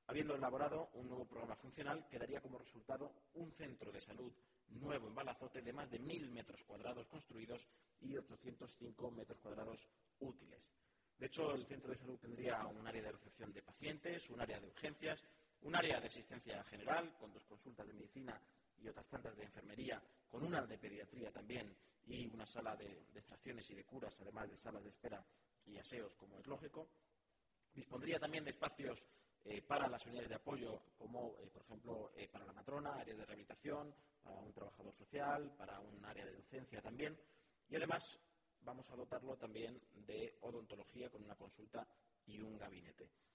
habiendo elaborado un nuevo programa funcional que daría como resultado un centro de salud nuevo en Balazote de más de 1.000 metros cuadrados construidos y 805 metros cuadrados útiles. De hecho, el centro de salud tendría un área de recepción de pacientes, un área de urgencias, un área de asistencia general con 2 consultas de medicina y otras tantas de enfermería, con una de pediatría también y una sala de extracciones y de curas, además de salas de espera y aseos, como es lógico. Dispondría también de espacios para las unidades de apoyo, como por ejemplo para la matrona, área de rehabilitación, para un trabajador social, para un área de docencia también. Y además vamos a dotarlo también de odontología con una consulta y un gabinete.